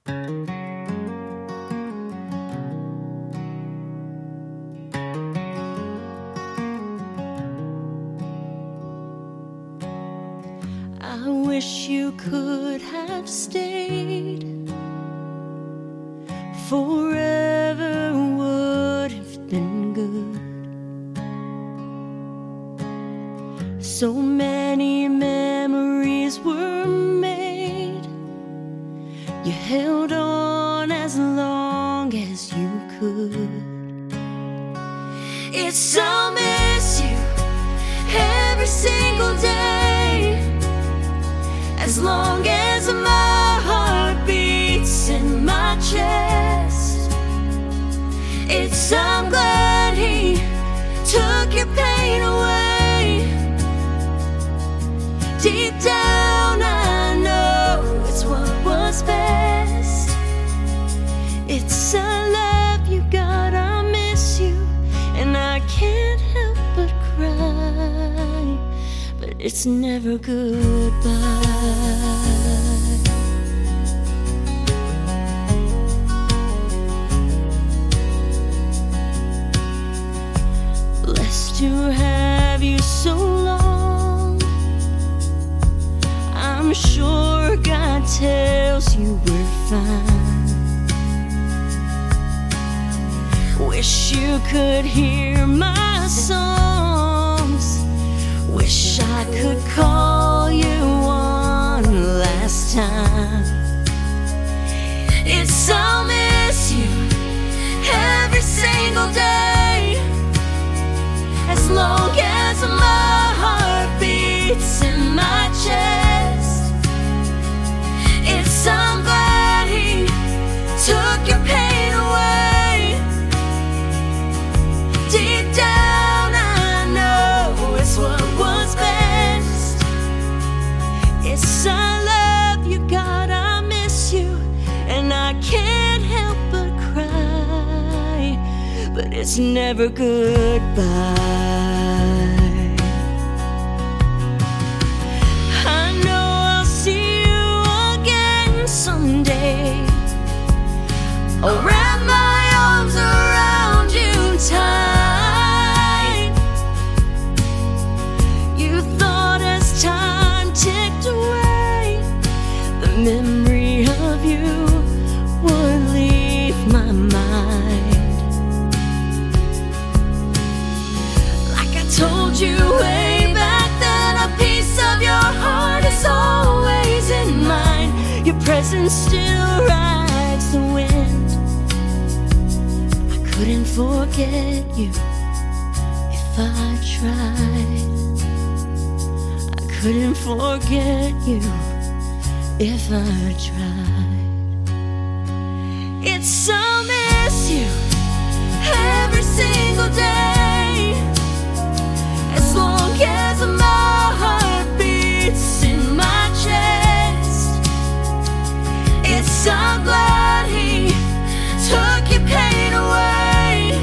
I wish you could have stayed. Forever would have been good. So many memories were made. You held on as long as you could. It's I'll miss you every single day, as long as my heart beats in my chest. It's I'm glad he took your pain away. Deep down I know it's what was best. It's I love you, God, I miss you, and I can't help but cry. But it's never goodbye. Blessed to have you so long. I'm sure God tells you we're fine. Wish you could hear my songs. Wish I could call you one last time. It's I'll miss you every single day, as long as my heart beats in my chest. It's I'm glad he took your pain away. Deep down I know it's what was best. It's I love you, God, I miss you, and I can't help but cry. But it's never goodbye. I know I'll see you again someday. I'll wrap my arms around you tight. You thought as time ticked away, the memory of you would leave my mind. Like I told you way back then, a piece of your heart is always in mine. Your presence still rides the wind. I couldn't forget you if I tried. I couldn't forget you if I tried. It's I'll miss you every single day, as long as my heart beats in my chest. It's I'm glad he took your pain away.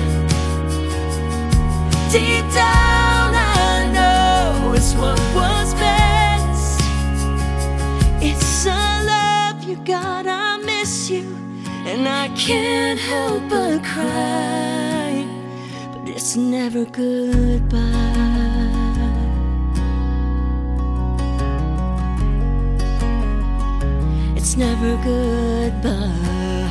Deep down I know it's what was best. It's I love you, God, I miss you, and I can't help but cry. But it's never goodbye. It's never goodbye.